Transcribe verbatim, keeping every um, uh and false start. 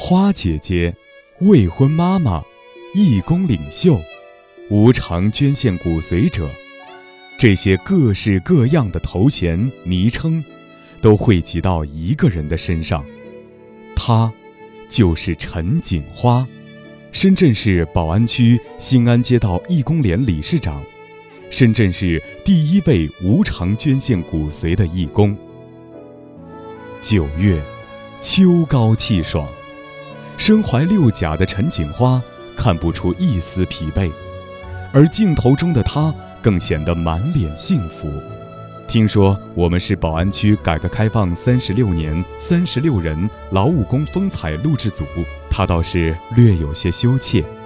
花姐姐、未婚妈妈、义工领袖、无偿捐献骨髓者，这些各式各样的头衔昵称都汇集到一个人的身上，他就是陈锦花，深圳市宝安区新安街道义工联理事长，深圳市第一位无偿捐献骨髓的义工。九月，秋高气爽，身怀六甲的陈锦花看不出一丝疲惫，而镜头中的她更显得满脸幸福。听说我们是宝安区改革开放三十六年三十六人劳务工风采录制组，她倒是略有些羞怯。